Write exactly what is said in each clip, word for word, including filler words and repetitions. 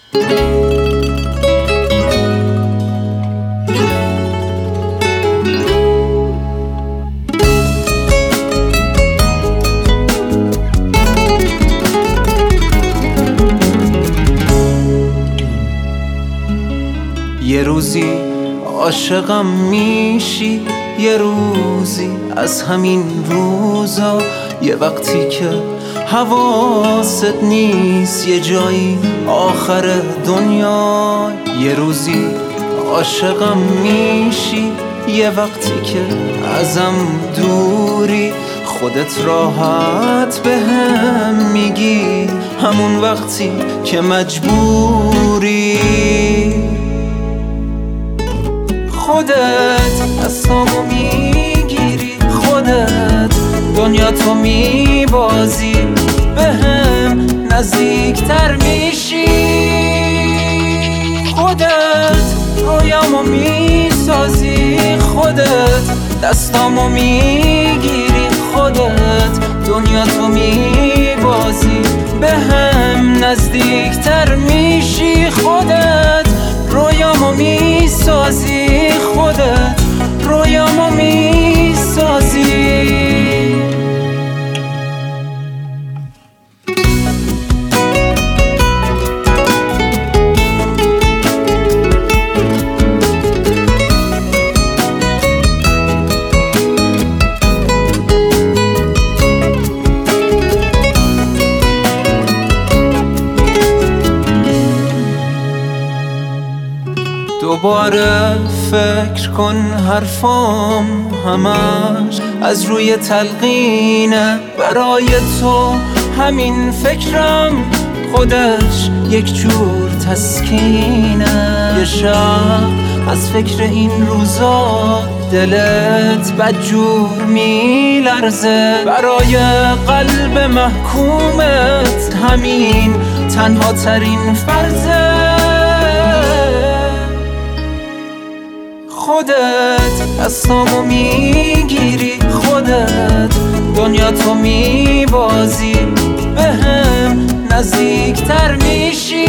یه روزی عاشقم میشی، یه روزی از همین روزا، یه وقتی که حواست نیست، یه جایی آخر دنیا. یه روزی عاشقم میشی، یه وقتی که ازم دوری، خودت راحت به هم میگی، همون وقتی که مجبوری. خودت دستامو میگیری، خودت دنیا تو میبازی، به هم نزدیکتر میشی. خودت رویامو میسازی، خودت دستامو میگیری، خودت دنیا تو میبازی، به هم نزدیکتر میشی. خودت رویامو میسازی، خودت رویامو میسازی. دوباره فکر کن حرفام همش از روی تلقینه، برای تو همین فکرم خودش یک جور تسکینه. یه شب از فکر این روزا دلت بدجور میلرزه، برای قلب محکومت همین تنها ترین فرضه. خودت دستامو میگیری، خودت دنیا تو میبازی، به هم نزدیکتر میشی.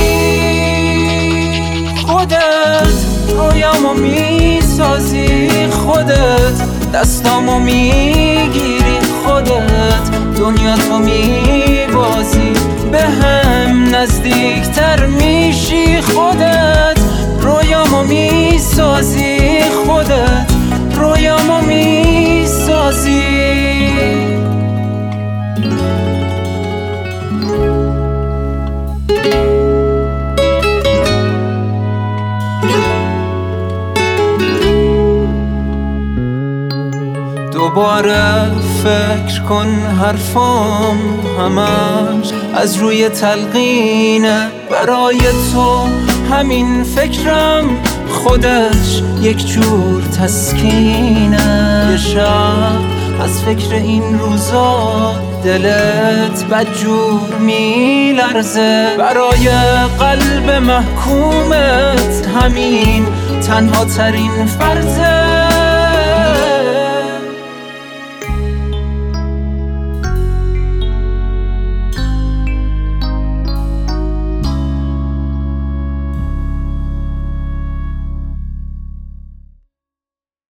خودت رویامو میسازی، خودت دستامو میگیری، خودت دنیا تو میبازی، به هم نزدیکتر میشی. خودت رویامو میسازی، خودت رویامو میسازی. دوباره فکر کن حرفام همش از روی تلقینه، برای تو همین فکرم خودش یک جور تسکینه. یه شب از فکر این روزا دلت بدجور میلرزه، برای قلب محکومت همین تنها ترین فرضه.